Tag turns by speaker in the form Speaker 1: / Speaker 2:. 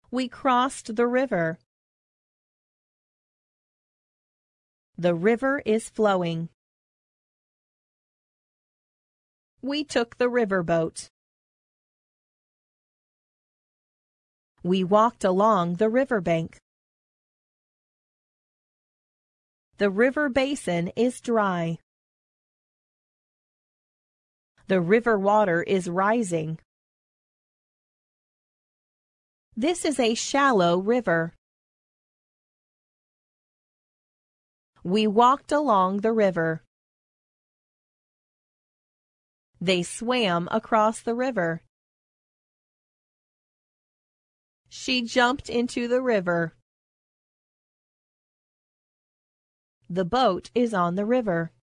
Speaker 1: We crossed the river. The river is flowing. We took the riverboat. We walked along the riverbank. The river basin is dry. The river water is rising. This is a shallow river. We walked along the river. They swam across the river. She jumped into the river. The boat is on the river.